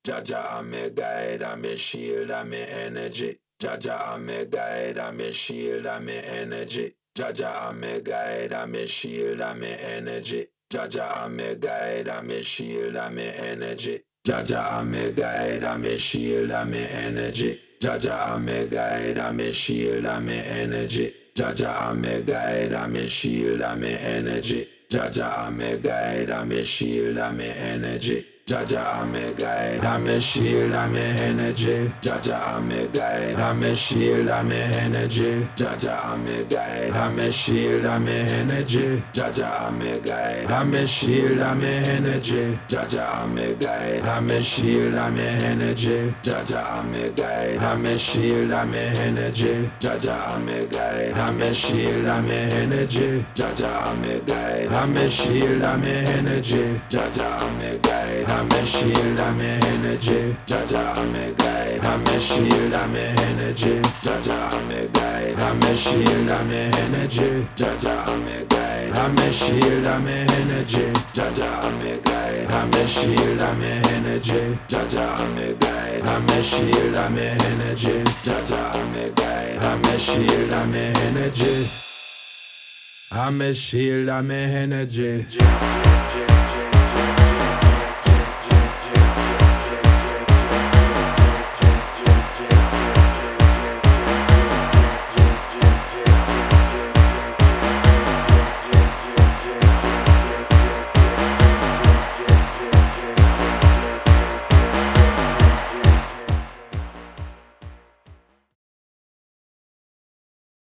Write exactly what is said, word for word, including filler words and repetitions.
Jaja, I'm a guide, I'm a shield, I'm a energy. Jaja, I'm a guide, I'm a shield, I'm a energy. Jaja, I'm a guide, I'm a shield, I'm a energy. Jaja, I'm a guide, I'm a shield, I'm a energy. Jaja, I'm a guide, I'm a shield, I'm a energy. Jaja, I'm a guide, I'm a shield, I'm a energy. Jaja, I'm a guide, I'm a shield, I'm a energy. Jaja, I'm a guide, I'm a shield, I'm a energy. Jaja, I'm a guide, I'm a shield, I'm a energy. Jaja, I'm a guide, I'm a shield, I'm a energy. Jaja, I'm a guide, I'm a shield, I'm a energy. Jaja, I'm a guide, I'm a shield, I'm a energy. Jaja, I'm a guide, I'm a shield, I'm a energy. Jaja, I'm a guide, I'm a shield, I'm a energy. Jaja, I'm a guide, I'm a shield, I'm a energy. Jaja, I'm a guide, I'm a shield, I'm a energy. Jaja, I'm a guide, I'm a shield, I'm a energy. Jaja, I'm a guide, I'm a shield, I'm a energy. Jaja, I'm a guide, I'm a shield, I'm a energy. Jaja, I'm a guide, I'm a shield, I'm a energy. Jaja, I'm a guide, I'm a shield, I'm a energy. Jaja, I'm a guide, I'm a shield, I'm a energy. Jaja, I'm a guide, I'm a shield, I'm a energy. I'm a shield, I'm a energy.